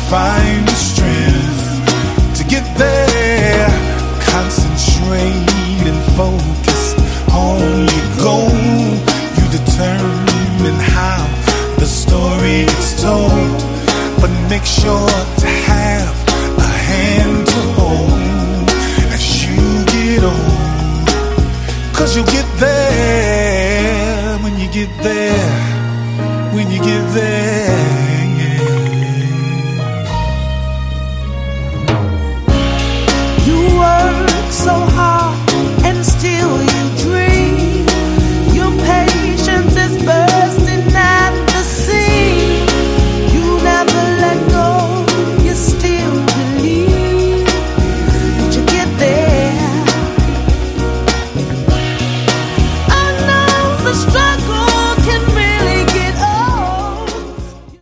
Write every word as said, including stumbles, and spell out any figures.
find the strength to get there. Concentrate and focus on your goal. You determine how the story gets told, but make sure to have a hand to hold as you get old. Cause you'll get there when you get there, when you get there.